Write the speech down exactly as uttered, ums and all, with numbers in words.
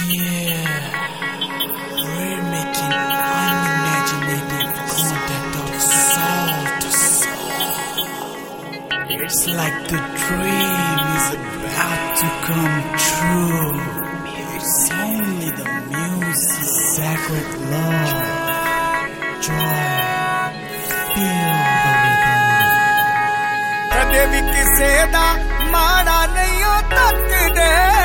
Yeah, we're making unimaginative contact of soul to soul. It's like the dream is about to come true. It's only the music, sacred love, joy, feel the rhythm. कदे भी किसे दा माड़ा नहीं हो तकदे